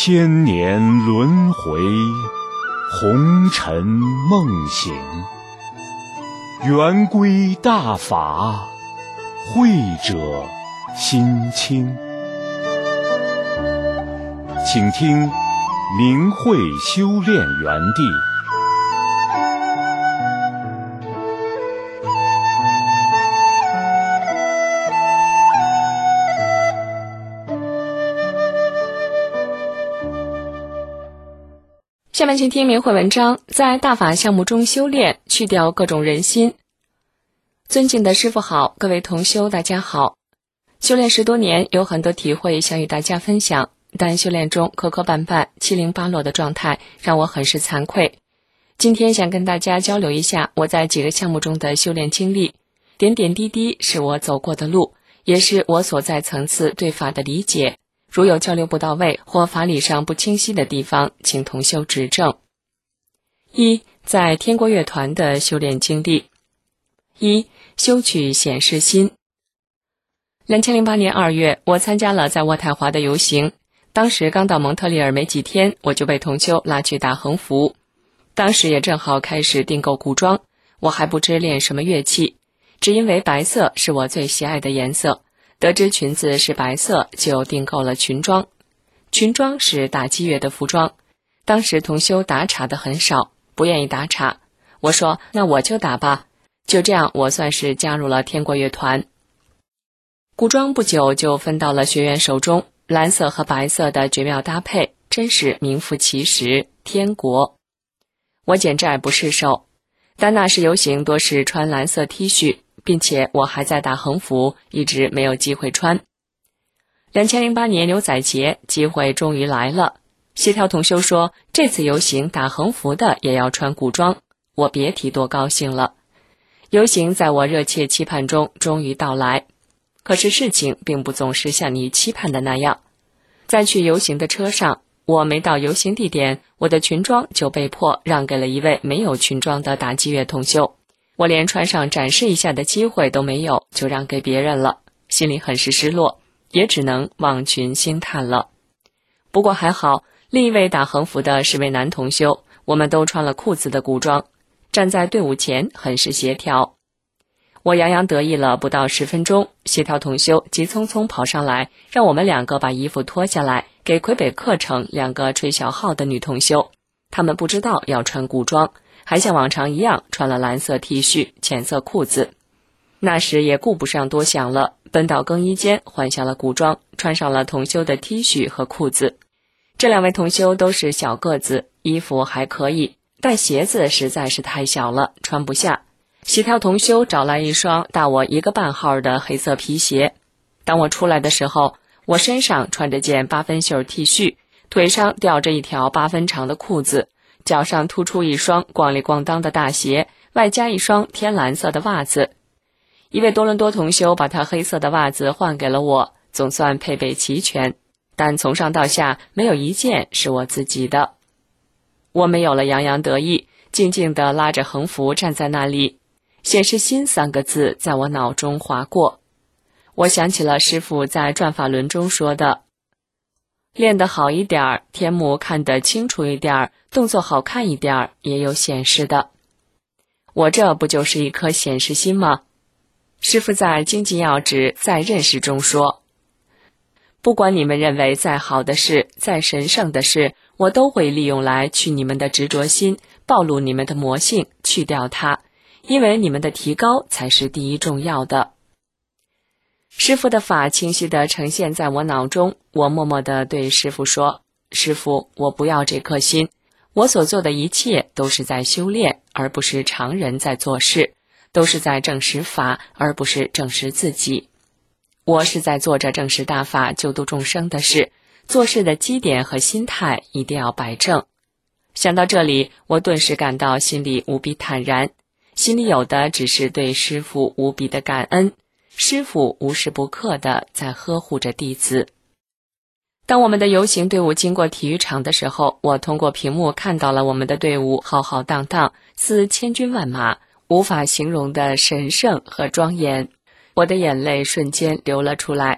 千年轮回，红尘梦醒，圆规大法，慧者心清。请听明慧修炼园地。 下面请听明慧文章，在大法项目中修炼，去掉各种人心。尊敬的师父好，各位同修大家好。修炼10多年，有很多体会想与大家分享，但修炼中磕磕绊绊、七零八落的状态让我很是惭愧。今天想跟大家交流一下我在几个项目中的修炼经历，点点滴滴是我走过的路，也是我所在层次对法的理解。如有交流不到位或法理上不清晰的地方，请同修指正。一、在天国乐团的修炼经历。一、修取显示心。2008年2月，我参加了在渥太华的游行。当时刚到蒙特利尔没几天，我就被同修拉去打横幅。当时也正好开始订购古装，我还不知练什么乐器，只因为白色是我最喜爱的颜色，得知裙子是白色，就订购了裙装。裙装是打击乐的服装。当时同修打岔的很少，不愿意打岔。我说那我就打吧。就这样，我算是加入了天国乐团。古装不久就分到了学员手中，蓝色和白色的绝妙搭配，真是名副其实，天国。我简直爱不释手，但那时游行多是穿蓝色 T 恤，并且我还在打横幅，一直没有机会穿。2008年牛仔节，机会终于来了。协调同修说，这次游行打横幅的也要穿古装，我别提多高兴了。游行在我热切期盼中终于到来，可是事情并不总是像你期盼的那样。在去游行的车上，我没到游行地点，我的裙装就被迫让给了一位没有裙装的打击乐同修。我连穿上展示一下的机会都没有，就让给别人了，心里很是失落，也只能望裙兴叹了。不过还好，另一位打横幅的是位男同修，我们都穿了裤子的古装，站在队伍前很是协调。我洋洋得意了不到10分钟，协调同修急匆匆跑上来，让我们2个把衣服脱下来，给魁北克城2个吹小号的女同修。她们不知道要穿古装，还像往常一样穿了蓝色 T 恤、浅色裤子。那时也顾不上多想了，奔到更衣间换下了古装，穿上了同修的 T 恤和裤子。这2位同修都是小个子，衣服还可以，但鞋子实在是太小了，穿不下。协调同修找来一双大我1个半号的黑色皮鞋。当我出来的时候，我身上穿着件8分袖 T 恤，腿上吊着一条8分长的裤子，脚上突出一双咣里咣当的大鞋，外加一双天蓝色的袜子。一位多伦多同修把他黑色的袜子换给了我，总算配备齐全，但从上到下没有一件是我自己的。我没有了洋洋得意，静静地拉着横幅站在那里，显示心3个字在我脑中划过。我想起了师父在转法轮中说的，练得好一点，天幕看得清楚一点，动作好看一点，也有显示的。我这不就是一颗显示心吗？师父在经济要旨在认识中说，不管你们认为再好的事，再神圣的事，我都会利用来去你们的执着心，暴露你们的魔性，去掉它，因为你们的提高才是第一重要的。师父的法清晰地呈现在我脑中，我默默地对师父说，师父，我不要这颗心，我所做的一切都是在修炼，而不是常人在做事，都是在证实法，而不是证实自己。我是在做着证实大法救度众生的事，做事的基点和心态一定要摆正。想到这里，我顿时感到心里无比坦然，心里有的只是对师父无比的感恩，师父无时不刻地在呵护着弟子。当我们的游行队伍经过体育场的时候，我通过屏幕看到了我们的队伍浩浩荡荡，似千军万马，无法形容的神圣和庄严。我的眼泪瞬间流了出来。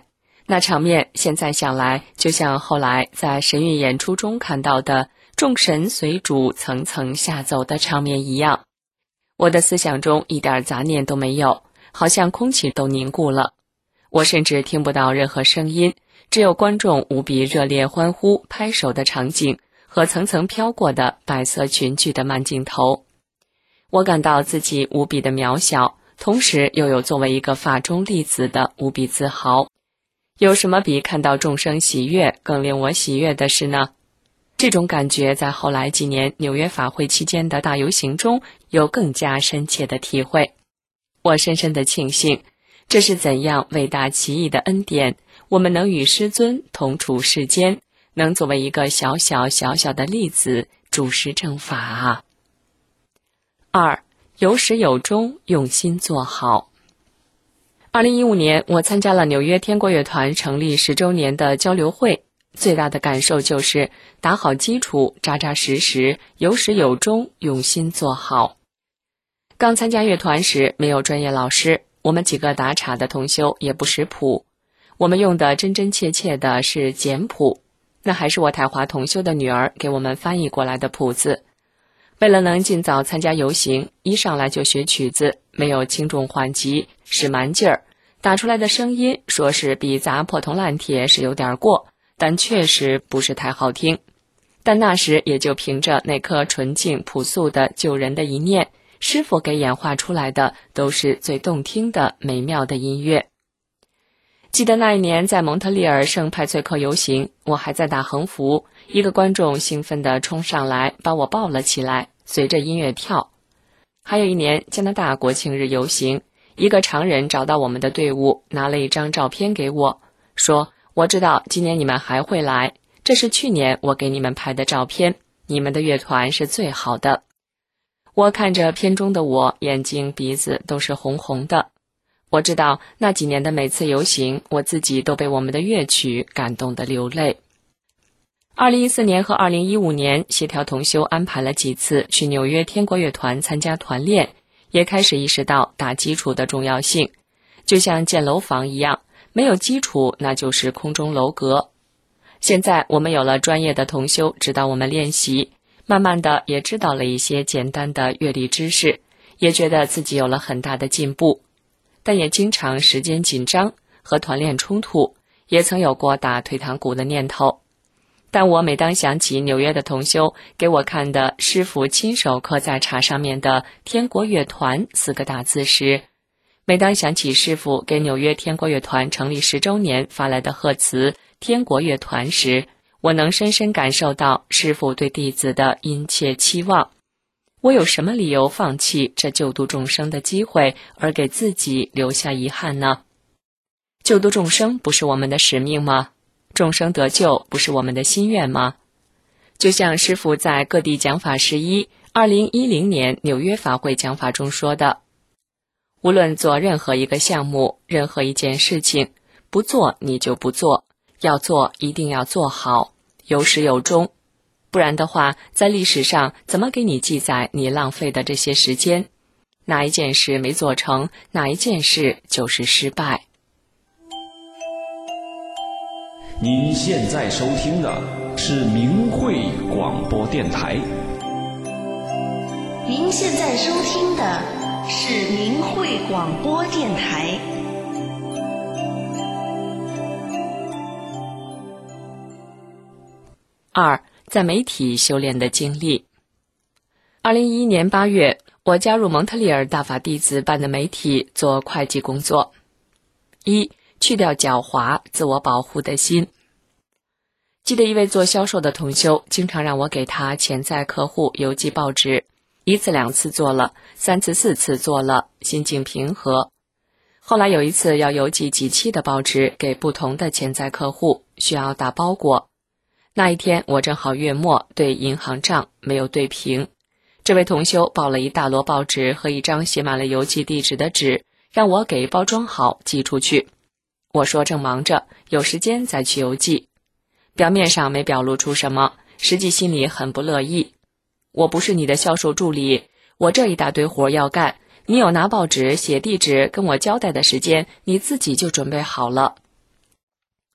那场面现在想来，就像后来在神韵演出中看到的众神随主层层下走的场面一样。我的思想中一点杂念都没有，好像空气都凝固了。我甚至听不到任何声音，只有观众无比热烈欢呼、拍手的场景和层层飘过的白色裙裾的慢镜头。我感到自己无比的渺小，同时又有作为一个法中弟子的无比自豪。有什么比看到众生喜悦更令我喜悦的事呢？这种感觉在后来几年纽约法会期间的大游行中有更加深切的体会。我深深的庆幸，这是怎样伟大奇异的恩典，我们能与师尊同处世间，能作为一个小小的粒子主持正法啊。2. 有始有终，用心做好。2015年，我参加了纽约天国乐团成立10周年的交流会，最大的感受就是打好基础，扎扎实实，有始有终，用心做好。刚参加乐团时没有专业老师，我们几个打岔的同修也不识谱，我们用的真真切切的是简谱，那还是我台华同修的女儿给我们翻译过来的谱子。为了能尽早参加游行，一上来就学曲子，没有轻重缓急，使蛮劲儿，打出来的声音说是比砸破铜烂铁是有点过，但确实不是太好听。但那时也就凭着那颗纯净朴素的救人的一念，师父给演化出来的都是最动听的美妙的音乐。记得那一年在蒙特利尔圣派翠克游行，我还在打横幅，一个观众兴奋地冲上来把我抱了起来，随着音乐跳。还有一年加拿大国庆日游行，一个常人找到我们的队伍，拿了一张照片给我，说我知道今年你们还会来，这是去年我给你们拍的照片，你们的乐团是最好的。我看着片中的我，眼睛鼻子都是红红的。我知道那几年的每次游行，我自己都被我们的乐曲感动得流泪。2014年和2015年，协调同修安排了几次去纽约天国乐团参加团练，也开始意识到打基础的重要性。就像建楼房一样，没有基础那就是空中楼阁。现在我们有了专业的同修指导我们练习，慢慢的也知道了一些简单的乐理知识，也觉得自己有了很大的进步。但也经常时间紧张，和团练冲突，也曾有过打退堂鼓的念头。但我每当想起纽约的同修给我看的师父亲手刻在茶上面的天国乐团4个大字时，每当想起师父给纽约天国乐团成立10周年发来的贺词天国乐团时，我能深深感受到师父对弟子的殷切期望。我有什么理由放弃这救度众生的机会，而给自己留下遗憾呢？救度众生不是我们的使命吗？众生得救不是我们的心愿吗？就像师父在各地讲法11 2010年纽约法会讲法中说的，无论做任何一个项目，任何一件事情，不做你就不做，要做一定要做好，有始有终。不然的话，在历史上怎么给你记载你浪费的这些时间？哪一件事没做成，哪一件事就是失败。 您现在收听的是明慧广播电台。 您现在收听的是明慧广播电台。 2. 在媒体修炼的经历。2011年8月，我加入蒙特利尔大法弟子办的媒体做会计工作。1. 去掉狡猾、自我保护的心。记得一位做销售的同修，经常让我给他潜在客户邮寄报纸，1次2次做了，3次4次做了，心境平和。后来有一次要邮寄几期的报纸给不同的潜在客户，需要打包裹。那一天我正好月末对银行账没有对平，这位同修抱了一大摞报纸和一张写满了邮寄地址的纸，让我给包装好寄出去。我说正忙着，有时间再去邮寄。表面上没表露出什么，实际心里很不乐意。我不是你的销售助理，我这一大堆活要干，你有拿报纸、写地址跟我交代的时间，你自己就准备好了。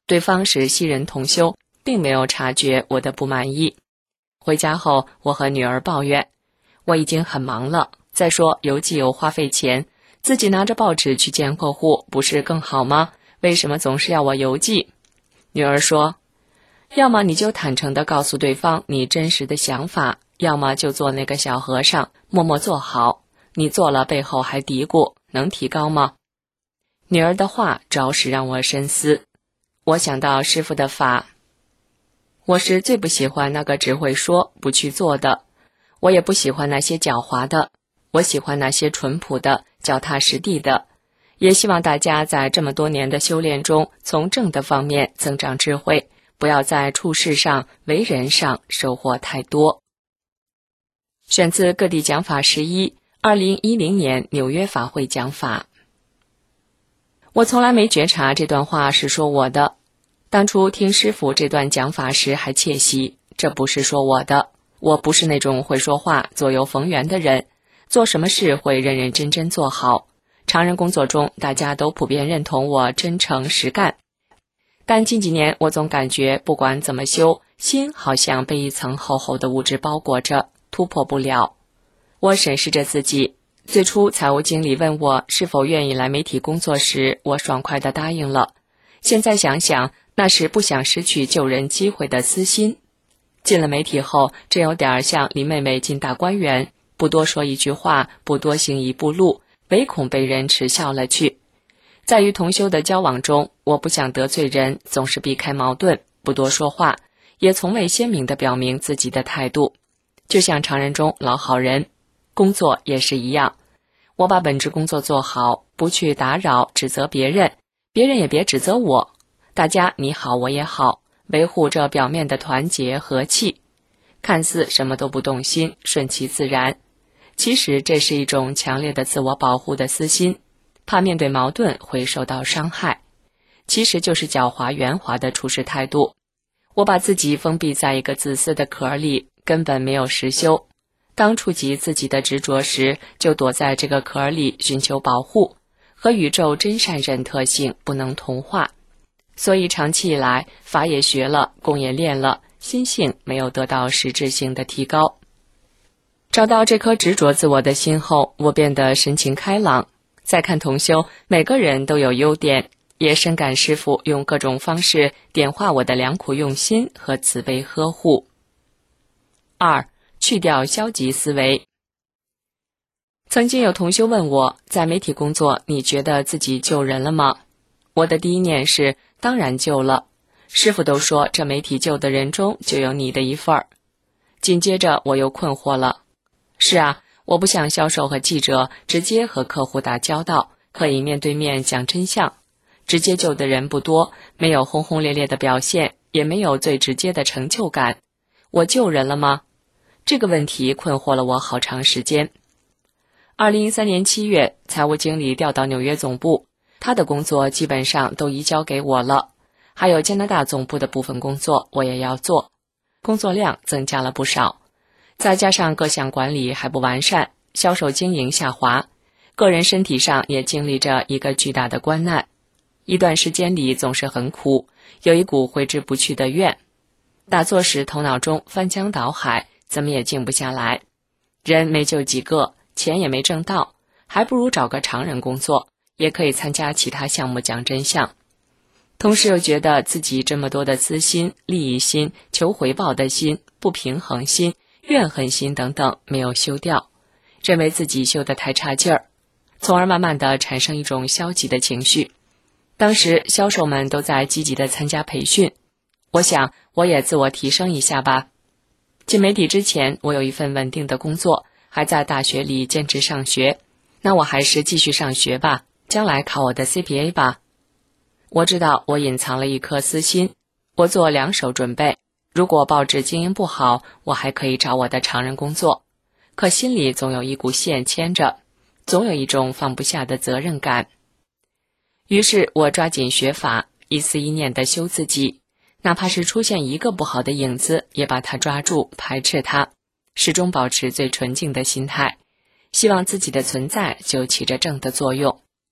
对方是西人同修，并没有察觉我的不满意。回家后，我和女儿抱怨，我已经很忙了，再说邮寄又花费钱，自己拿着报纸去见客户不是更好吗？为什么总是要我邮寄？女儿说，要么你就坦诚地告诉对方你真实的想法，要么就做那个小和尚，默默做好。你做了背后还嘀咕，能提高吗？女儿的话着实让我深思。我想到师父的法，我是最不喜欢那个只会说不去做的，我也不喜欢那些狡猾的，我喜欢那些淳朴的、脚踏实地的。也希望大家在这么多年的修炼中，从正的方面增长智慧，不要在处事上、为人上收获太多。选自各地讲法11 2010年纽约法会讲法。我从来没觉察这段话是说我的，当初听师父这段讲法时还窃喜，这不是说我的，我不是那种会说话、左右逢源的人，做什么事会认认真真做好。常人工作中，大家都普遍认同我真诚实干。但近几年，我总感觉不管怎么修，心好像被一层厚厚的物质包裹着，突破不了。我审视着自己，最初财务经理问我是否愿意来媒体工作时，我爽快地答应了。现在想想，那是不想失去救人机会的私心。进了媒体后，真有点像林妹妹进大观园，不多说一句话，不多行一步路，唯恐被人耻笑了去。在与同修的交往中，我不想得罪人，总是避开矛盾，不多说话，也从未鲜明地表明自己的态度。就像常人中老好人，工作也是一样。我把本职工作做好，不去打扰、指责别人，别人也别指责我。大家你好我也好，维护这表面的团结和气。看似什么都不动心，顺其自然。其实这是一种强烈的自我保护的私心，怕面对矛盾会受到伤害。其实就是狡猾圆滑的处事态度。我把自己封闭在一个自私的壳里，根本没有实修。当触及自己的执着时，就躲在这个壳里寻求保护，和宇宙真善忍特性不能同化。所以长期以来，法也学了，功也练了，心性没有得到实质性的提高。找到这颗执着自我的心后，我变得神情开朗。再看同修，每个人都有优点，也深感师父用各种方式点化我的良苦用心和慈悲呵护。2. 去掉消极思维。曾经有同修问我，在媒体工作，你觉得自己救人了吗？我的第一念是，当然救了。师父都说，这媒体救的人中就有你的一份儿。紧接着我又困惑了。是啊，我不像销售和记者直接和客户打交道，可以面对面讲真相。直接救的人不多，没有轰轰烈烈的表现，也没有最直接的成就感。我救人了吗？这个问题困惑了我好长时间。2013年7月，财务经理调到纽约总部，他的工作基本上都移交给我了，还有加拿大总部的部分工作我也要做，工作量增加了不少。再加上各项管理还不完善，销售经营下滑，个人身体上也经历着一个巨大的关难。一段时间里总是很苦，有一股挥之不去的怨。打坐时头脑中翻江倒海，怎么也静不下来。人没救几个，钱也没挣到，还不如找个常人工作，也可以参加其他项目讲真相。同时又觉得自己这么多的私心、利益心、求回报的心、不平衡心、怨恨心等等没有修掉，认为自己修得太差劲儿，从而慢慢地产生一种消极的情绪。当时销售们都在积极地参加培训，我想我也自我提升一下吧。进媒体之前，我有一份稳定的工作，还在大学里兼职上学，那我还是继续上学吧，将来考我的 CPA 吧。我知道我隐藏了一颗私心，我做两手准备，如果报纸经营不好，我还可以找我的常人工作，可心里总有一股线牵着，总有一种放不下的责任感。于是我抓紧学法，一思一念地修自己，哪怕是出现一个不好的影子，也把它抓住，排斥它，始终保持最纯净的心态，希望自己的存在就起着正的作用。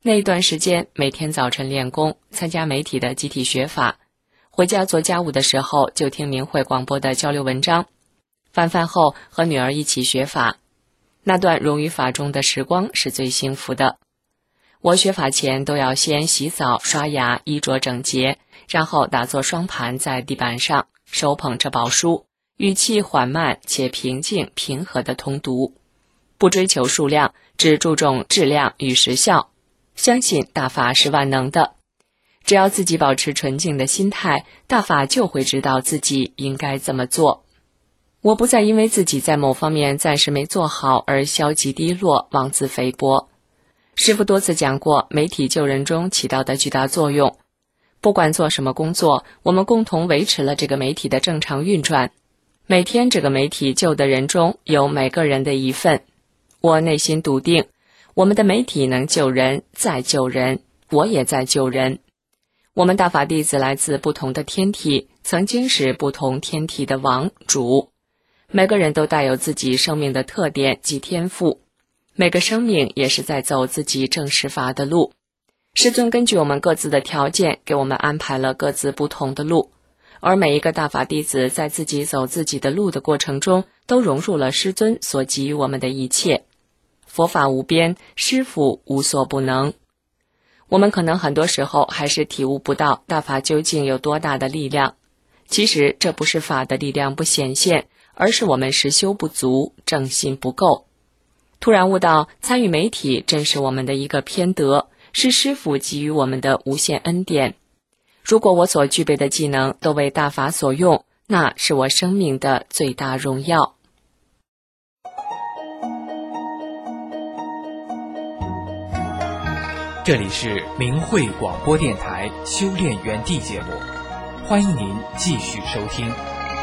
那一段时间，每天早晨练功，参加媒体的集体学法，回家做家务的时候就听明慧广播的交流文章，饭后和女儿一起学法。那段融于法中的时光是最幸福的。我学法前都要先洗澡、刷牙，衣着整洁，然后打坐双盘在地板上，手捧着宝书，语气缓慢且平静平和地通读，不追求数量，只注重质量与实效。相信大法是万能的，只要自己保持纯净的心态，大法就会知道自己应该怎么做。我不再因为自己在某方面暂时没做好而消极低落、妄自菲薄。师父多次讲过媒体救人中起到的巨大作用，不管做什么工作，我们共同维持了这个媒体的正常运转。每天这个媒体救的人中有每个人的一份，我内心笃定，我们的媒体能救人，再救人，我也在救人。我们大法弟子来自不同的天体，曾经是不同天体的王主，每个人都带有自己生命的特点及天赋，每个生命也是在走自己正实法的路。师尊根据我们各自的条件给我们安排了各自不同的路，而每一个大法弟子在自己走自己的路的过程中，都融入了师尊所给予我们的一切。佛法无边，师父无所不能。我们可能很多时候还是体悟不到大法究竟有多大的力量，其实这不是法的力量不显现，而是我们实修不足，正心不够。突然悟到参与媒体正是我们的一个偏德，是师父给予我们的无限恩典。如果我所具备的技能都为大法所用，那是我生命的最大荣耀。 这里是明慧广播电台修炼园地节目，欢迎您继续收听。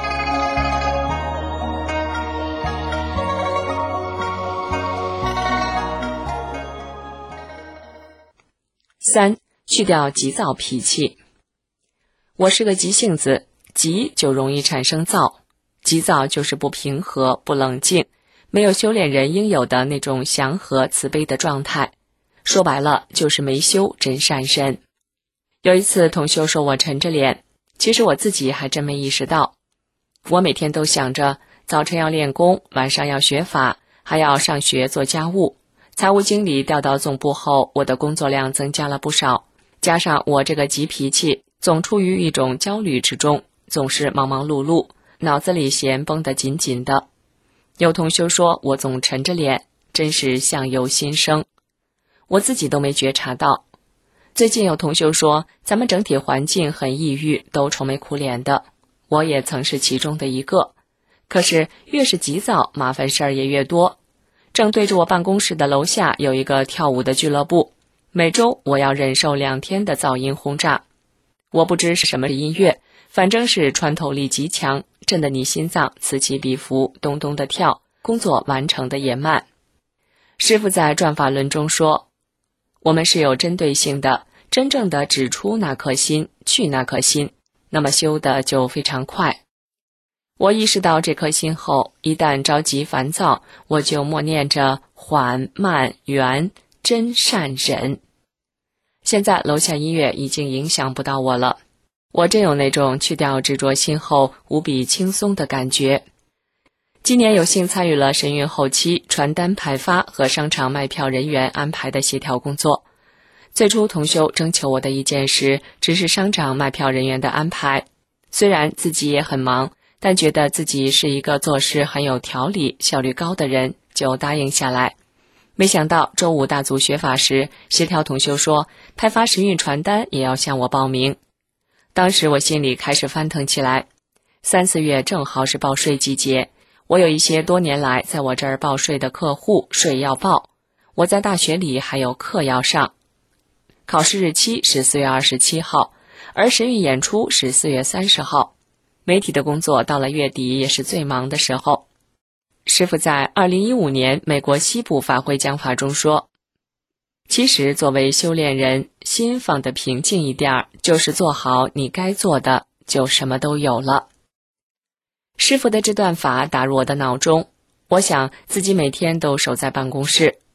3. 去掉急躁脾气。我是个急性子，急就容易产生躁，急躁就是不平和、不冷静，没有修炼人应有的那种祥和慈悲的状态。说白了就是没修真善身。有一次同修说我沉着脸，其实我自己还真没意识到。我每天都想着早晨要练功，晚上要学法，还要上学做家务。财务经理调到总部后，我的工作量增加了不少，加上我这个急脾气，总处于一种焦虑之中，总是忙忙碌碌，脑子里弦绷得紧紧的。有同修说我总沉着脸，真是相由心生，我自己都没觉察到。最近有同修说咱们整体环境很抑郁，都愁眉苦脸的，我也曾是其中的一个。可是越是急躁，麻烦事儿也越多。正对着我办公室的楼下有一个跳舞的俱乐部，每周我要忍受2天的噪音轰炸。我不知是什么音乐，反正是穿透力极强，震得你心脏此起彼伏，咚咚的跳，工作完成的也慢。师父在转法轮中说，我们是有针对性的，真正的指出那颗心，去那颗心，那么修的就非常快。我意识到这颗心后，一旦着急烦躁，我就默念着缓慢圆真善忍。现在楼下音乐已经影响不到我了，我真有那种去掉执着心后无比轻松的感觉。今年有幸参与了神韵后期传单派发和商场卖票人员安排的协调工作。最初同修征求我的意见时，只是商场卖票人员的安排，虽然自己也很忙，但觉得自己是一个做事很有条理、效率高的人，就答应下来。没想到周五大组学法时，协调同修说派发神韵传单也要向我报名。当时我心里开始翻腾起来。3、4月正好是报税季节，我有一些多年来在我这儿报税的客户，税要报。我在大学里还有课要上。考试日期是4月27号，而神韵演出是4月30号。媒体的工作到了月底也是最忙的时候。师父在2015年美国西部法会讲法中说，其实作为修炼人，心放得平静一点，就是做好你该做的，就什么都有了。师父的这段法打入我的脑中，我想自己每天都守在办公室，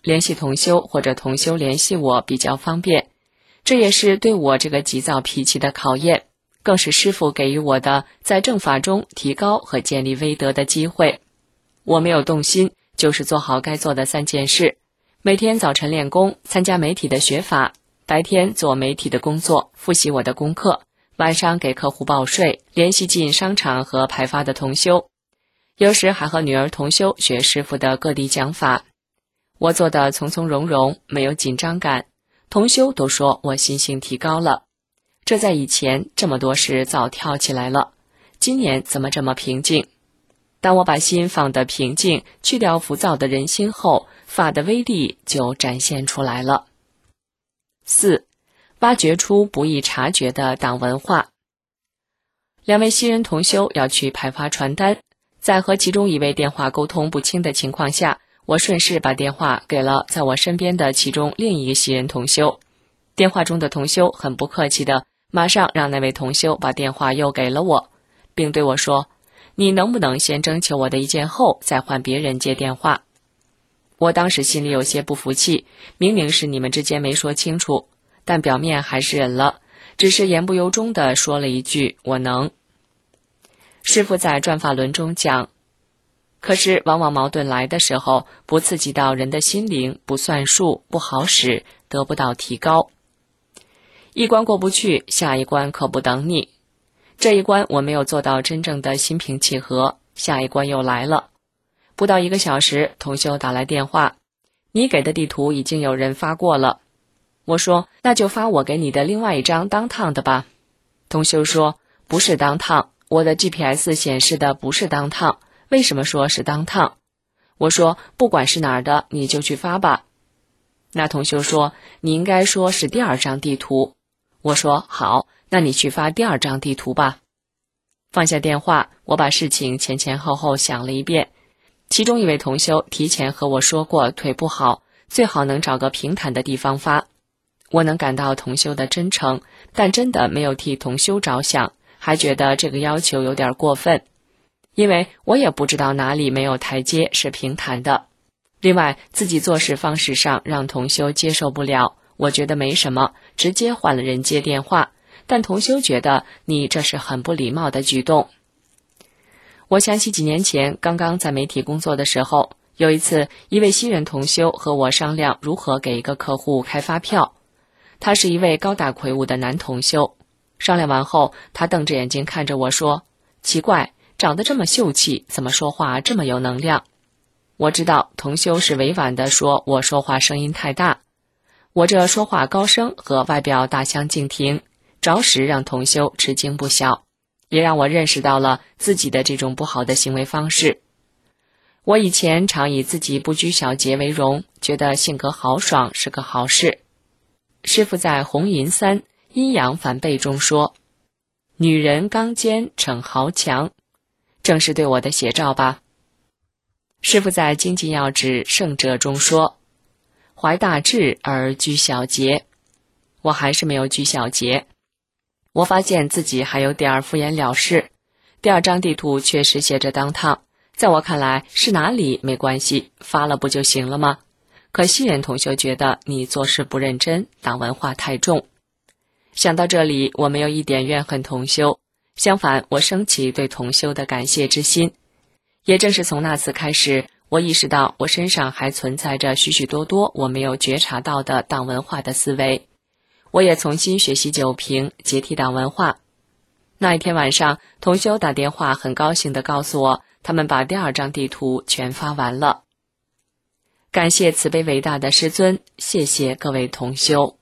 联系同修或者同修联系我比较方便，这也是对我这个急躁脾气的考验，更是师父给予我的在正法中提高和建立威德的机会。我没有动心，就是做好该做的3件事，每天早晨练功，参加媒体的学法，白天做媒体的工作，复习我的功课，晚上给客户报税，联系进商场和派发的同修，有时还和女儿同修学师父的各地讲法。我做得从从容容，没有紧张感，同修都说我心性提高了。这在以前这么多事早跳起来了，今年怎么这么平静？当我把心放得平静，去掉浮躁的人心后，法的威力就展现出来了。4. 挖掘出不易察觉的党文化。2位西人同修要去派发传单，在和其中一位电话沟通不清的情况下，我顺势把电话给了在我身边的其中另一个西人同修。电话中的同修很不客气的马上让那位同修把电话又给了我，并对我说，你能不能先征求我的意见后再换别人接电话？我当时心里有些不服气，明明是你们之间没说清楚，但表面还是忍了，只是言不由衷地说了一句我能。师父在转法轮中讲，可是往往矛盾来的时候，不刺激到人的心灵，不算数，不好使，得不到提高。一关过不去，下一关可不等你。这一关我没有做到真正的心平气和，下一关又来了。不到1个小时，同修打来电话，你给的地图已经有人发过了。我说，那就发我给你的另外一张当趟的吧。同修说，不是当趟，我的 GPS 显示的不是当趟，为什么说是当趟？我说，不管是哪儿的，你就去发吧。那同修说，你应该说是第2张地图。我说，好，那你去发第2张地图吧。放下电话，我把事情前前后后想了一遍。其中一位同修提前和我说过腿不好，最好能找个平坦的地方发。我能感到同修的真诚，但真的没有替同修着想，还觉得这个要求有点过分，因为我也不知道哪里没有台阶是平坦的。另外，自己做事方式上让同修接受不了，我觉得没什么，直接换了人接电话，但同修觉得你这是很不礼貌的举动。我想起几年前刚刚在媒体工作的时候，有一次一位新人同修和我商量如何给一个客户开发票。他是一位高大魁梧的男同修，商量完后，他瞪着眼睛看着我说，奇怪，长得这么秀气，怎么说话这么有能量？我知道同修是委婉地说我说话声音太大，我这说话高声和外表大相径庭，着实让同修吃惊不小，也让我认识到了自己的这种不好的行为方式。我以前常以自己不拘小节为荣，觉得性格豪爽是个好事。师父在红银3阴阳反背中说，女人刚坚逞豪强，正是对我的写照吧。师父在经济要旨圣者中说，怀大志而居小节。我还是没有居小节，我发现自己还有点敷衍了事。第2张地图确实写着当趟，在我看来是哪里没关系，发了不就行了吗？可新人同学觉得你做事不认真，党文化太重。想到这里，我没有一点怨恨同修，相反，我升起对同修的感谢之心。也正是从那次开始，我意识到我身上还存在着许许多多我没有觉察到的党文化的思维。我也重新学习九平，解体党文化。那一天晚上，同修打电话很高兴地告诉我，他们把第2张地图全发完了。感谢慈悲伟大的师尊，谢谢各位同修。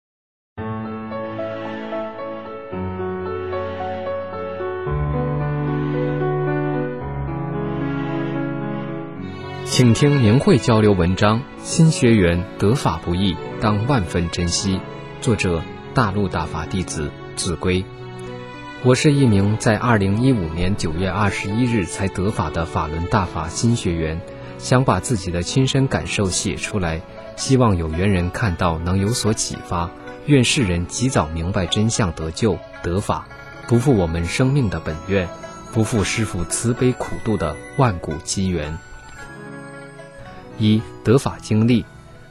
请听明慧交流文章，新学员得法不易，当万分珍惜。作者大陆大法弟子子规。我是一名在2015年9月21日才得法的法轮大法新学员，想把自己的亲身感受写出来，希望有缘人看到能有所启发，愿世人及早明白真相，得救得法，不负我们生命的本愿，不负师父慈悲苦度的万古机缘。1. 得法经历。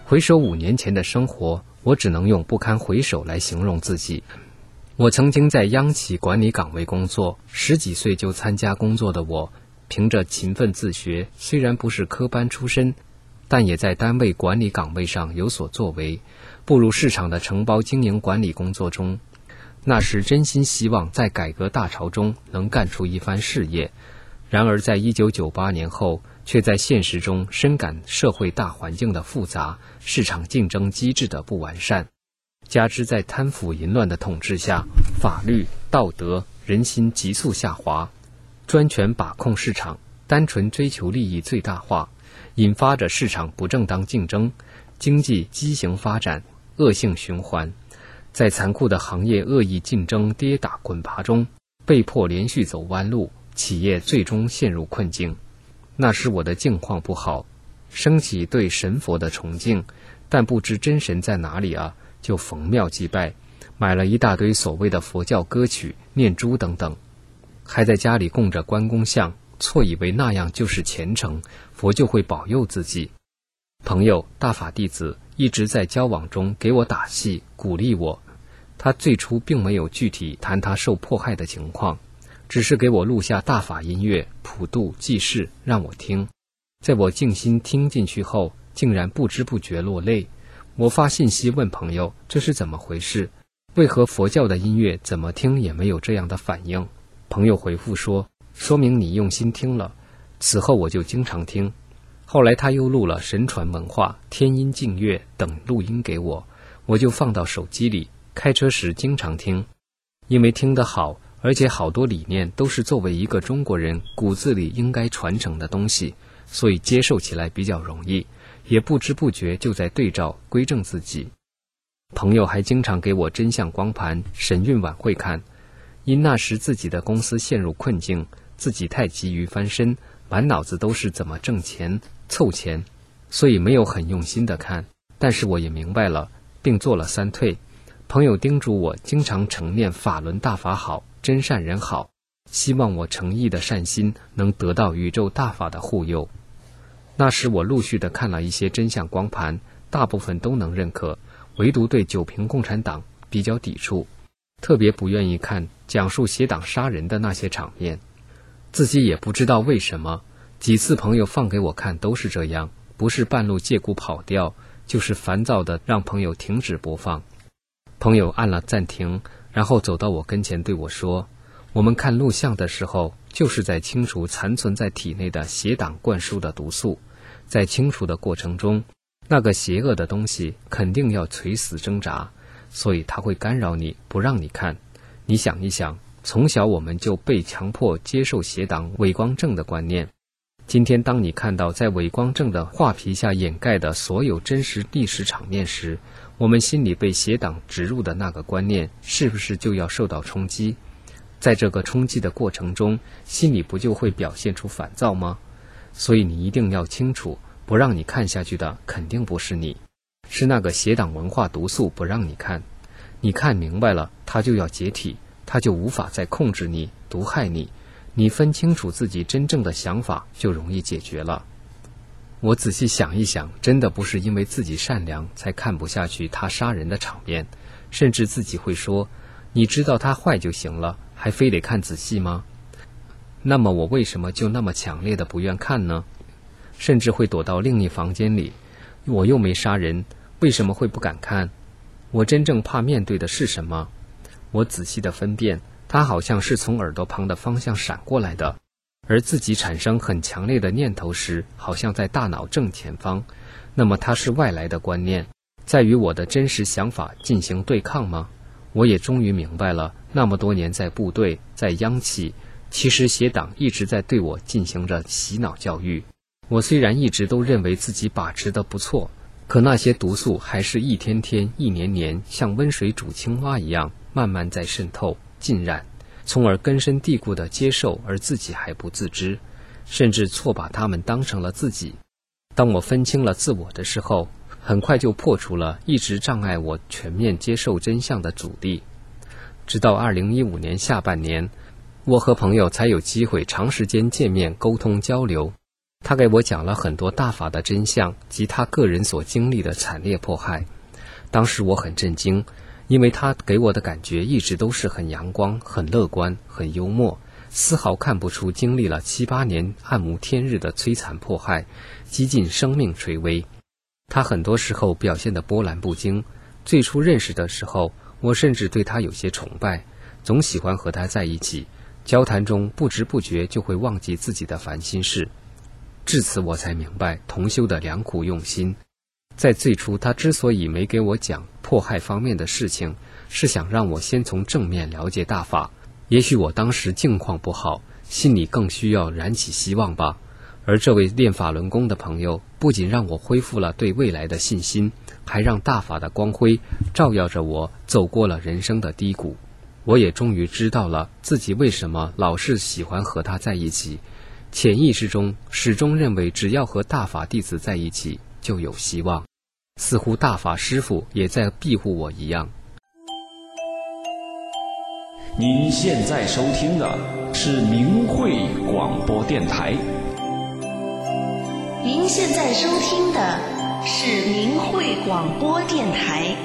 回首5年前的生活，我只能用不堪回首来形容自己。我曾经在央企管理岗位工作，10几岁就参加工作的我，凭着勤奋自学，虽然不是科班出身，但也在单位管理岗位上有所作为，步入市场的承包经营管理工作中。那时真心希望在改革大潮中能干出一番事业，然而在1998年后，却在现实中深感社会大环境的复杂，市场竞争机制的不完善，加之在贪腐淫乱的统治下，法律、道德、人心急速下滑，专权把控市场，单纯追求利益最大化，引发着市场不正当竞争，经济畸形发展，恶性循环。在残酷的行业恶意竞争跌打滚爬中，被迫连续走弯路，企业最终陷入困境。那时我的境况不好，升起对神佛的崇敬，但不知真神在哪里啊，就逢庙祭拜，买了一大堆所谓的佛教歌曲、念珠等等，还在家里供着关公像，错以为那样就是虔诚，佛就会保佑自己。朋友大法弟子一直在交往中给我打气，鼓励我。他最初并没有具体谈他受迫害的情况，只是给我录下大法音乐、普度、济世让我听。在我静心听进去后，竟然不知不觉落泪。我发信息问朋友这是怎么回事，为何佛教的音乐怎么听也没有这样的反应。朋友回复说明你用心听了。此后我就经常听。后来他又录了神传文化、天音净乐等录音给我，我就放到手机里，开车时经常听。因为听得好，而且好多理念都是作为一个中国人骨子里应该传承的东西，所以接受起来比较容易，也不知不觉就在对照归正自己。朋友还经常给我真相光盘、神韵晚会看，因那时自己的公司陷入困境，自己太急于翻身，满脑子都是怎么挣钱、凑钱，所以没有很用心的看。但是我也明白了，并做了3退。朋友叮嘱我经常承念法轮大法好，真善人好，希望我诚意的善心能得到宇宙大法的护佑。那时我陆续的看了一些真相光盘，大部分都能认可，唯独对九平共产党比较抵触，特别不愿意看讲述邪党杀人的那些场面。自己也不知道为什么，几次朋友放给我看都是这样，不是半路借故跑掉，就是烦躁的让朋友停止播放。朋友按了暂停，然后走到我跟前对我说，我们看录像的时候，就是在清除残存在体内的邪党灌输的毒素，在清除的过程中，那个邪恶的东西肯定要垂死挣扎，所以它会干扰你，不让你看。你想一想，从小我们就被强迫接受邪党伪光正的观念，今天当你看到在伪光正的画皮下掩盖的所有真实历史场面时，我们心里被邪党植入的那个观念是不是就要受到冲击？在这个冲击的过程中，心里不就会表现出烦躁吗？所以你一定要清楚，不让你看下去的肯定不是你，是那个邪党文化毒素不让你看。你看明白了，它就要解体，它就无法再控制你、毒害你。你分清楚自己真正的想法，就容易解决了。我仔细想一想，真的不是因为自己善良才看不下去他杀人的场面，甚至自己会说，你知道他坏就行了，还非得看仔细吗？那么我为什么就那么强烈的不愿看呢？甚至会躲到另一房间里，我又没杀人，为什么会不敢看？我真正怕面对的是什么？我仔细的分辨，它好像是从耳朵旁的方向闪过来的，而自己产生很强烈的念头时，好像在大脑正前方。那么它是外来的观念，在与我的真实想法进行对抗吗？我也终于明白了，那么多年在部队、在央企，其实邪党一直在对我进行着洗脑教育。我虽然一直都认为自己把持得不错，可那些毒素还是一天天、一年年，像温水煮青蛙一样，慢慢在渗透、浸染，从而根深蒂固地接受，而自己还不自知，甚至错把他们当成了自己。当我分清了自我的时候，很快就破除了一直障碍我全面接受真相的阻力。直到2015年下半年，我和朋友才有机会长时间见面沟通交流。 他给我讲了很多大法的真相及他个人所经历的惨烈迫害。当时我很震惊，因为他给我的感觉一直都是很阳光、很乐观、很幽默，丝毫看不出经历了7、8年暗无天日的摧残迫害，几近生命垂危。他很多时候表现得波澜不惊。最初认识的时候，我甚至对他有些崇拜，总喜欢和他在一起，交谈中不知不觉就会忘记自己的烦心事。至此我才明白同修的良苦用心。在最初他之所以没给我讲迫害方面的事情，是想让我先从正面了解大法。也许我当时境况不好，心里更需要燃起希望吧。而这位练法轮功的朋友不仅让我恢复了对未来的信心，还让大法的光辉照耀着我走过了人生的低谷。我也终于知道了自己为什么老是喜欢和他在一起，潜意识中始终认为只要和大法弟子在一起就有希望，似乎大法师父也在庇护我一样。 您现在收听的是明慧广播电台。 您现在收听的是明慧广播电台。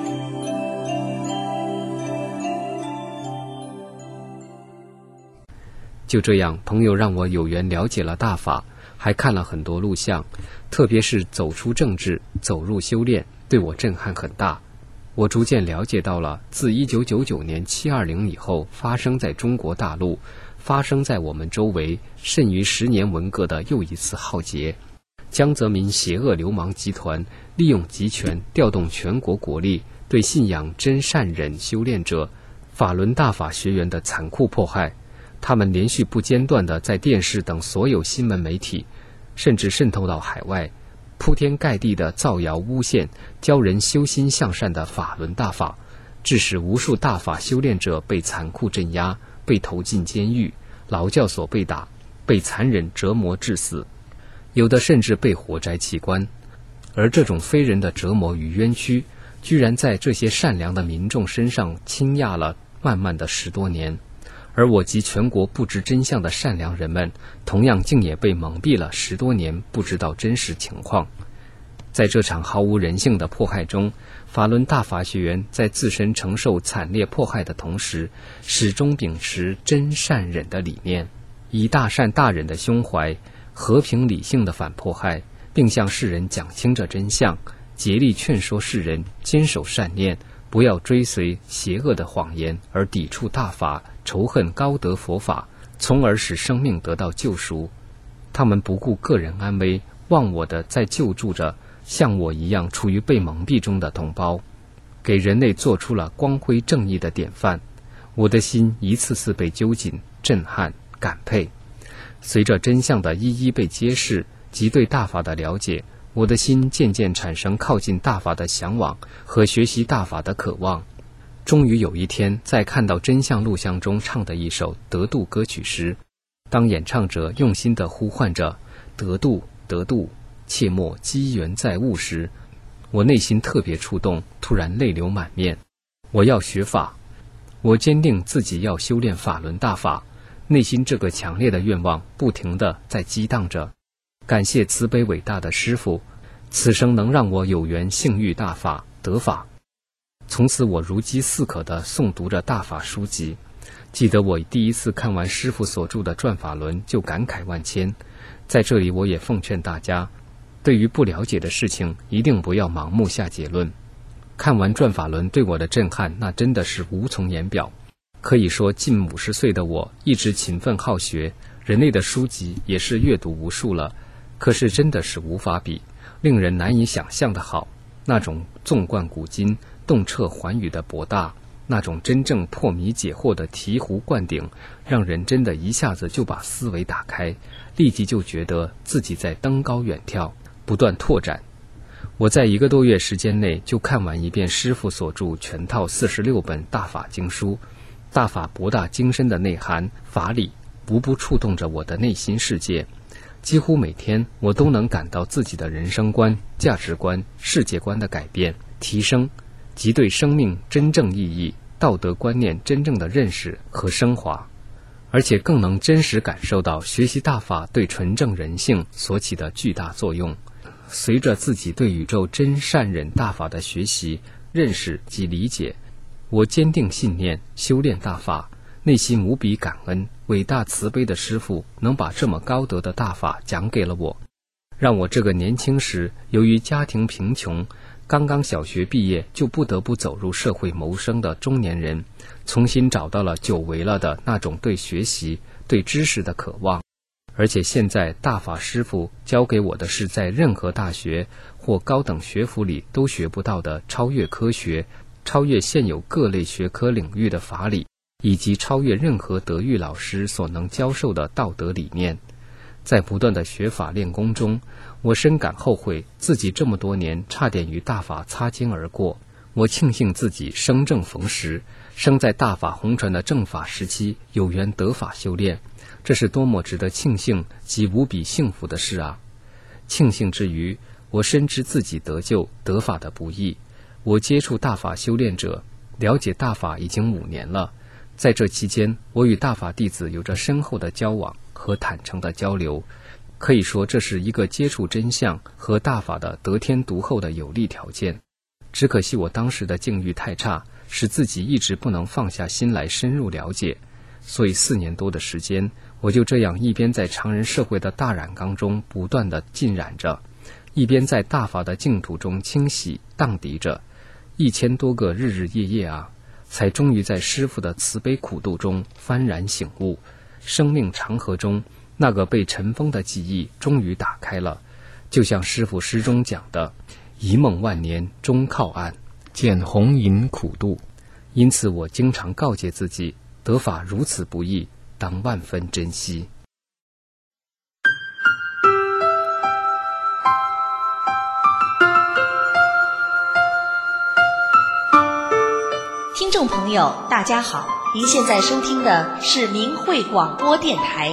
就这样，朋友让我有缘了解了大法，还看了很多录像，特别是走出政治，走入修炼，对我震撼很大。我逐渐了解到了自1999年720以后发生在中国大陆，发生在我们周围甚于10年文革的又一次浩劫。江泽民邪恶流氓集团利用集权调动全国国力，对信仰真善忍修炼者法轮大法学员的残酷迫害。他们连续不间断地在电视等所有新闻媒体，甚至渗透到海外，铺天盖地地造谣诬陷教人修心向善的法轮大法，致使无数大法修炼者被残酷镇压，被投进监狱，劳教所被打，被残忍折磨致死，有的甚至被活摘器官。而这种非人的折磨与冤屈，居然在这些善良的民众身上倾轧了漫漫的10多年。而我及全国不知真相的善良人们，同样竟也被蒙蔽了10多年，不知道真实情况。在这场毫无人性的迫害中，法轮大法学员在自身承受惨烈迫害的同时，始终秉持真善忍的理念，以大善大忍的胸怀，和平理性的反迫害，并向世人讲清这真相，竭力劝说世人坚守善念，不要追随邪恶的谎言而抵触大法，仇恨高德佛法，从而使生命得到救赎。他们不顾个人安危，忘我的在救助着像我一样处于被蒙蔽中的同胞，给人类做出了光辉正义的典范。我的心一次次被揪紧、震撼、感佩。随着真相的一一被揭示及对大法的了解，我的心渐渐产生靠近大法的向往和学习大法的渴望。终于有一天，在看到真相录像中唱的一首得度歌曲时，当演唱者用心地呼唤着得度得度，切莫机缘在物时，我内心特别触动，突然泪流满面。我要学法，我坚定自己要修炼法轮大法，内心这个强烈的愿望不停地在激荡着。感谢慈悲伟大的师父，此生能让我有缘幸遇大法得法。从此我如饥似渴地诵读着大法书籍。记得我第一次看完师父所著的《转法轮》就感慨万千。在这里我也奉劝大家，对于不了解的事情一定不要盲目下结论。看完《转法轮》对我的震撼，那真的是无从言表。可以说近50岁的我一直勤奋好学，人类的书籍也是阅读无数了，可是真的是无法比，令人难以想象的好。那种纵贯古今、洞彻寰宇的博大，那种真正破迷解惑的醍醐灌顶，让人真的一下子就把思维打开，立即就觉得自己在登高远眺，不断拓展。我在1个多月时间内就看完一遍师父所著全套46本大法经书，大法博大精深的内涵法理，无不触动着我的内心世界。几乎每天我都能感到自己的人生观、价值观、世界观的改变、提升，及对生命真正意义、道德观念真正的认识和升华。 而且更能真实感受到学习大法对纯正人性所起的巨大作用。随着自己对宇宙真善忍大法的学习、认识及理解，我坚定信念修炼大法，内心无比感恩伟大慈悲的师父能把这么高德的大法讲给了我，让我这个年轻时由于家庭贫穷，刚刚小学毕业就不得不走入社会谋生的中年人，重新找到了久违了的那种对学习、对知识的渴望。而且现在大法师父教给我的是在任何大学或高等学府里都学不到的超越科学、超越现有各类学科领域的法理，以及超越任何德育老师所能教授的道德理念。在不断的学法练功中，我深感后悔自己这么多年差点与大法擦肩而过。我庆幸自己生正逢时，生在大法红传的正法时期，有缘得法修炼，这是多么值得庆幸及无比幸福的事啊！庆幸之余，我深知自己得救得法的不易。我接触大法修炼者，了解大法已经5年了。在这期间，我与大法弟子有着深厚的交往和坦诚的交流，可以说这是一个接触真相和大法的得天独厚的有利条件。只可惜我当时的境遇太差，使自己一直不能放下心来深入了解，所以4年多的时间，我就这样一边在常人社会的大染缸中不断地浸染着，一边在大法的净土中清洗荡涤着，1000多个日日夜夜啊，才终于在师父的慈悲苦度中幡然醒悟。生命长河中那个被尘封的记忆终于打开了，就像师父诗中讲的，一梦万年终靠岸，见红银苦度。因此我经常告诫自己，得法如此不易，当万分珍惜。 听众朋友，大家好，您现在收听的是明慧广播电台。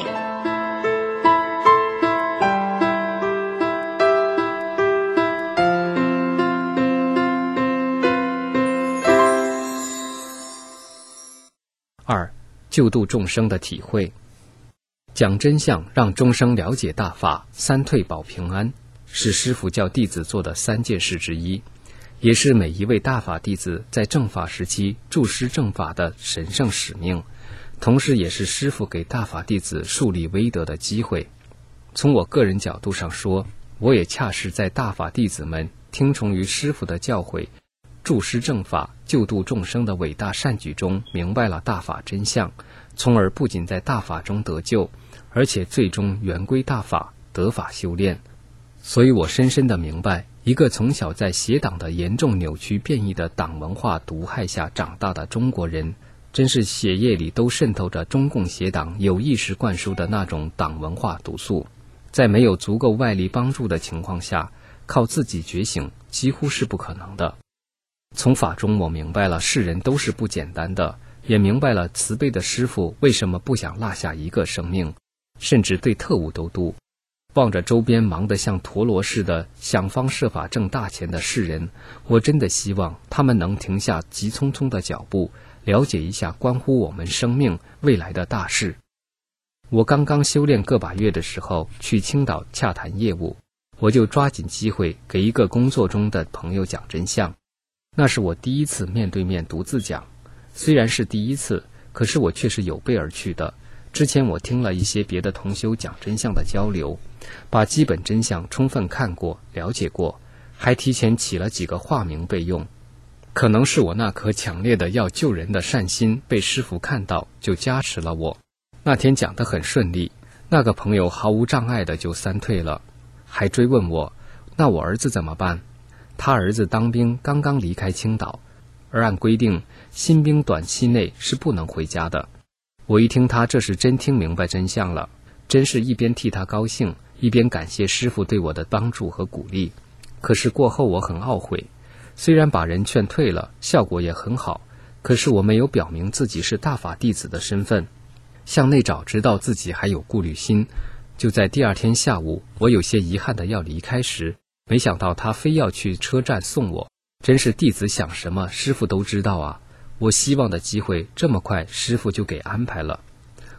2. 救度众生的体会。讲真相，让众生了解大法，3退保平安，是师父教弟子做的3件事之一，也是每一位大法弟子在正法时期助师正法的神圣使命，同时也是师父给大法弟子树立威德的机会。从我个人角度上说，我也恰是在大法弟子们听从于师父的教诲，助师正法、救度众生的伟大善举中明白了大法真相，从而不仅在大法中得救，而且最终圆归大法，得法修炼。所以我深深地明白，一个从小在邪党的严重扭曲变异的党文化毒害下长大的中国人，真是血液里都渗透着中共邪党有意识灌输的那种党文化毒素。在没有足够外力帮助的情况下，靠自己觉醒几乎是不可能的。从法中我明白了世人都是不简单的，也明白了慈悲的师父为什么不想落下一个生命，甚至对特务都督。望着周边忙得像陀螺似的想方设法挣大钱的世人，我真的希望他们能停下急匆匆的脚步，了解一下关乎我们生命未来的大事。我刚刚修炼个把月的时候，去青岛洽谈业务，我就抓紧机会给一个工作中的朋友讲真相。那是我第一次面对面独自讲，虽然是第一次，可是我却是有备而去的。之前我听了一些别的同修讲真相的交流，把基本真相充分看过了解过，还提前起了几个化名备用。可能是我那颗强烈的要救人的善心被师父看到，就加持了我。那天讲得很顺利，那个朋友毫无障碍的就3退了，还追问我，那我儿子怎么办？他儿子当兵刚刚离开青岛，而按规定新兵短期内是不能回家的。我一听他这是真听明白真相了，真是一边替他高兴，一边感谢师父对我的帮助和鼓励。可是过后我很懊悔，虽然把人劝退了，效果也很好，可是我没有表明自己是大法弟子的身份。向内找知道自己还有顾虑心，就在第2天下午，我有些遗憾的要离开时，没想到他非要去车站送我，真是弟子想什么师父都知道啊。我希望的机会这么快师父就给安排了。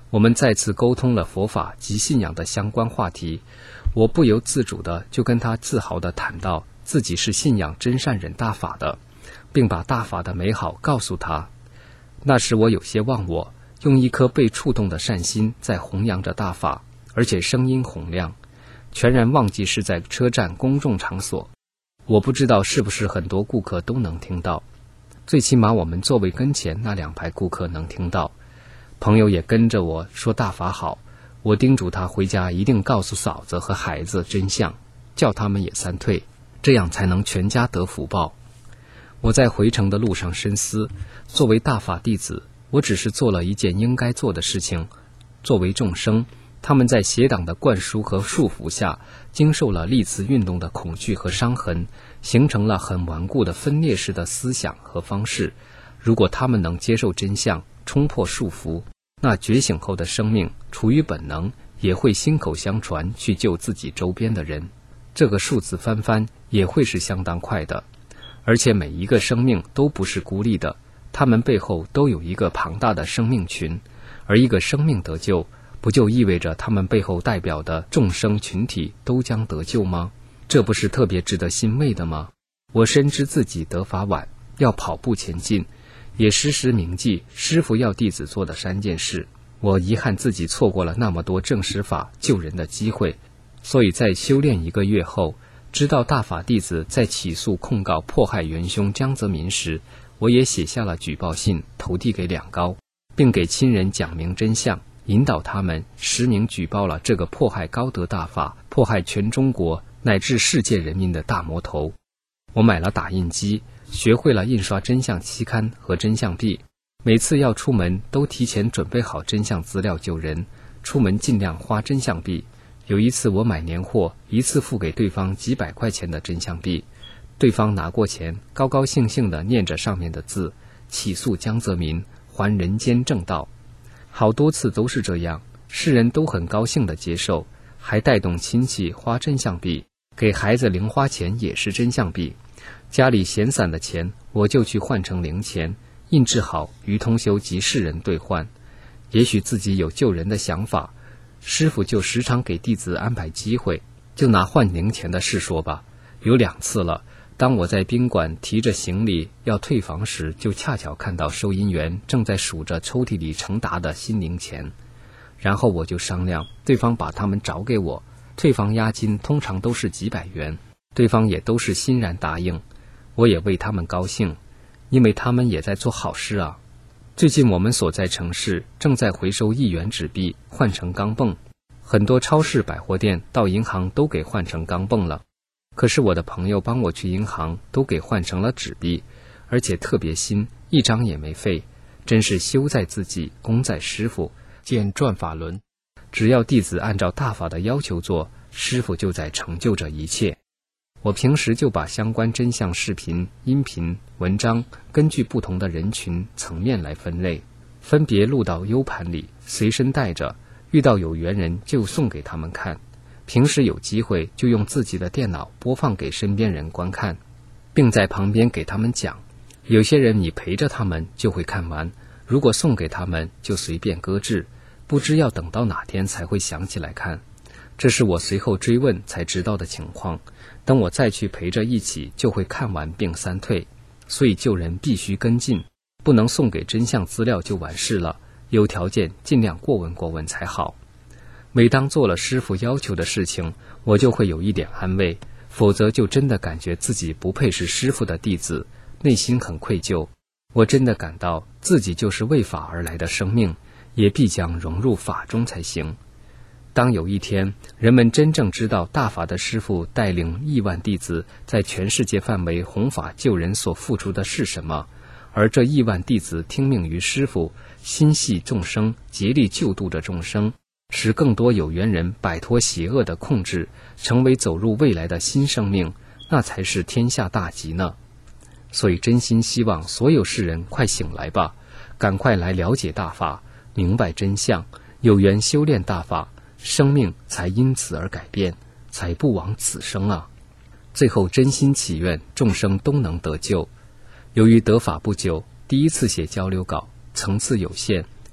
我们再次沟通了佛法及信仰的相关话题，我不由自主地就跟他自豪地谈到自己是信仰真善忍大法的，并把大法的美好告诉他。那时我有些忘我，用一颗被触动的善心在弘扬着大法，而且声音洪亮，全然忘记是在车站公众场所。我不知道是不是很多顾客都能听到，最起码我们座位跟前那2排顾客能听到。朋友也跟着我说大法好，我叮嘱他回家一定告诉嫂子和孩子真相，叫他们也三退，这样才能全家得福报。我在回程的路上深思，作为大法弟子，我只是做了一件应该做的事情。作为众生，他们在邪党的灌输和束缚下，经受了历次运动的恐惧和伤痕，形成了很顽固的分裂式的思想和方式。如果他们能接受真相，冲破束缚，那觉醒后的生命处于本能，也会心口相传去救自己周边的人，这个数字翻番也会是相当快的。而且每一个生命都不是孤立的，他们背后都有一个庞大的生命群，而一个生命得救，不就意味着他们背后代表的众生群体都将得救吗？这不是特别值得欣慰的吗？我深知自己得法晚，要跑步前进，也时时铭记师父要弟子做的3件事。我遗憾自己错过了那么多证实法救人的机会，所以在修炼1个月后，知道大法弟子在起诉控告迫害元凶江泽民时，我也写下了举报信，投递给两高，并给亲人讲明真相，引导他们实名举报了这个迫害高德大法、迫害全中国乃至世界人民的大魔头。我买了打印机，学会了印刷真相期刊和真相币，每次要出门都提前准备好真相资料救人，出门尽量花真相币。有一次我买年货，一次付给对方几百块钱的真相币，对方拿过钱，高高兴兴地念着上面的字，起诉江泽民，还人间正道。好多次都是这样，世人都很高兴地接受，还带动亲戚花真相币，给孩子零花钱也是真相币。家里闲散的钱，我就去换成零钱，印制好与同修及世人兑换。也许自己有救人的想法，师父就时常给弟子安排机会。就拿换零钱的事说吧，有2次了。当我在宾馆提着行李要退房时，就恰巧看到收银员正在数着抽屉里成沓的新零钱，然后我就商量，对方把他们找给我，退房押金通常都是几百元，对方也都是欣然答应。我也为他们高兴，因为他们也在做好事啊。最近我们所在城市正在回收1元纸币换成钢镚，很多超市百货店到银行都给换成钢镚了，可是我的朋友帮我去银行都给换成了纸币，而且特别新，1张也没废，真是修在自己，功在师父。见转法轮，只要弟子按照大法的要求做，师父就在成就着一切。我平时就把相关真相视频、音频、文章根据不同的人群层面来分类，分别录到 U 盘里，随身带着，遇到有缘人就送给他们看。平时有机会就用自己的电脑播放给身边人观看，并在旁边给他们讲。有些人你陪着他们就会看完，如果送给他们就随便搁置，不知要等到哪天才会想起来看。这是我随后追问才知道的情况，等我再去陪着一起就会看完并3退。所以救人必须跟进，不能送给真相资料就完事了，有条件尽量过问才好。每当做了师父要求的事情，我就会有一点安慰，否则就真的感觉自己不配是师父的弟子，内心很愧疚。我真的感到自己就是为法而来的生命，也必将融入法中才行。当有一天人们真正知道大法的师父带领亿万弟子在全世界范围弘法救人所付出的是什么，而这亿万弟子听命于师父，心系众生，竭力救度着众生，使更多有缘人摆脱邪恶的控制，成为走入未来的新生命，那才是天下大吉呢。所以真心希望所有世人快醒来吧，赶快来了解大法，明白真相，有缘修炼大法，生命才因此而改变，才不枉此生啊。最后真心祈愿众生都能得救。由于得法不久，第一次写交流稿，层次有限，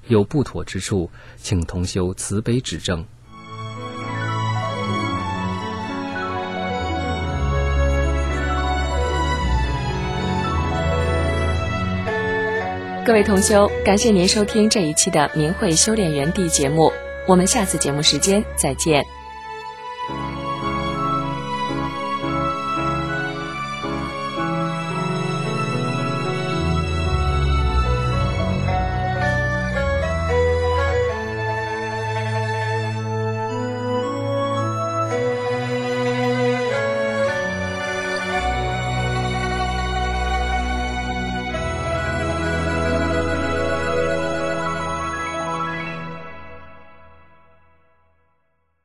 有不妥之处，请同修慈悲指正。 各位同修，感谢您收听这一期的明慧修炼园地节目，我们下次节目时间再见。